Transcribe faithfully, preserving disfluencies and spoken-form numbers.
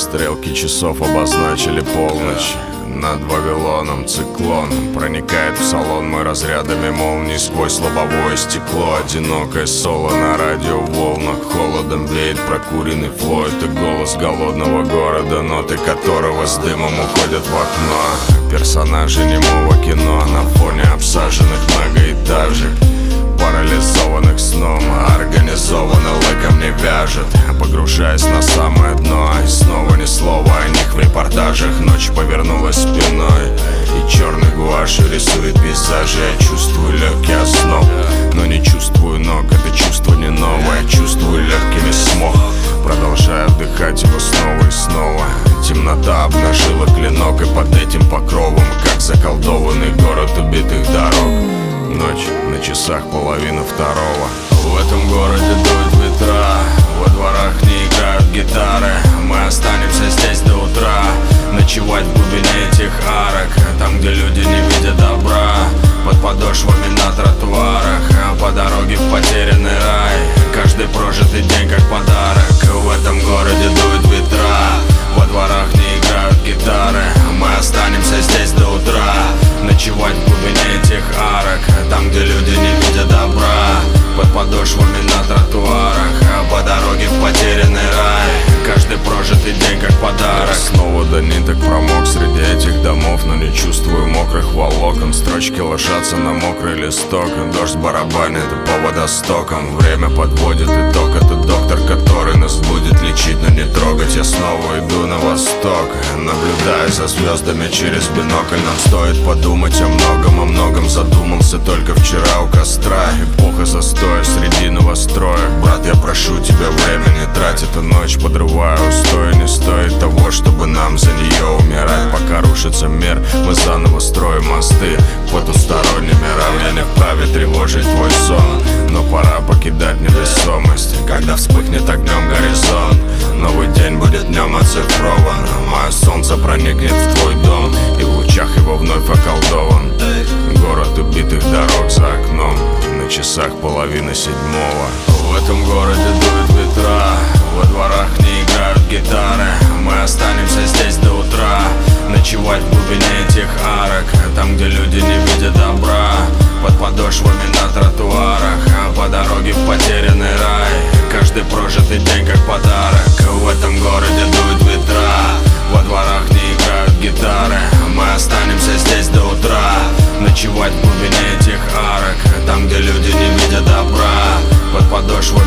Стрелки часов обозначили полночь. Над Вавилоном циклон проникает в салон мой разрядами молний сквозь лобовое стекло. Одинокое соло на радиоволнах, холодом веет прокуренный флой. Это голос голодного города, ноты которого с дымом уходят в окно. Персонажи немого кино на фоне обсаженных многоэтажек, парализованных сном, организованно лыком не вяжет. Погружаясь на самое дно, и снова ни слова о них в репортажах. Ночь повернулась спиной, и черной гуашью рисует пейзажи. Я чувствую легкий озноб, но не чувствую ног. Это чувство не новое, чувствую легкими смог. Продолжаю вдыхать его снова и снова. Темнота обнажила клинок, и под этим покровом, как заколдованный город убитых дорог. Ночь, на часах половина второго. В этом городе дуют ветра, во дворах не играют гитары. Мы останемся здесь до утра, ночевать в глубине этих арок, там, где люди не видят добра. Под подошвами на тротуарах, а по дороге в потерянный рай. Каждый прожитый день как подарок. В этом городе дуют ветра, во дворах не играют гитары. Мы останемся здесь до утра, ночевать в глубине этих арок, там, где люди не видят добра. Под подошвами на тротуарах, а по дороге в потерянный рай. Каждый прожитый день как подарок. Я снова до ниток промок среди этих домов, но не чувствую мокрых волокон. Строчки ложатся на мокрый листок, дождь барабанит по водостокам. Время подводит итог, это доктор, который нас будет лечить, но не трогать. Я снова иду на восток, наблюдая за звездами через бинокль. Нам стоит подумать о многом, о многом задумался только вчера у костра. Эпоха застоя среди новостроек. Брат, я прошу тебя, время не трать, эту ночь подрываю устои. Не стоит того, чтобы нам за нее умирать. Пока рушится мир, мы заново строим мосты к потусторонним мирам. Я не вправе тревожить твой сон, но пора покидать невесомость. Когда вспыхнет огнем горизонт, новый день будет днем оцифрован. Мое солнце проникнет в твой дом, и в лучах его вновь околдован. Город убитых дорог за окном, на часах половина седьмого. В этом городе дуют ветра, во дворах не играют гитары. Мы останемся здесь до утра, ночевать в глубине этих арок, там, где люди не видят добра. Под подошвами на тротуарах, а по дороге в потерянный рай. Каждый прожитый день как подарок. В этом городе дуют ветра, во дворах не играют гитары. Мы останемся здесь до утра, ночевать в глубине этих арок, там, где люди не видят добра. Под подошвами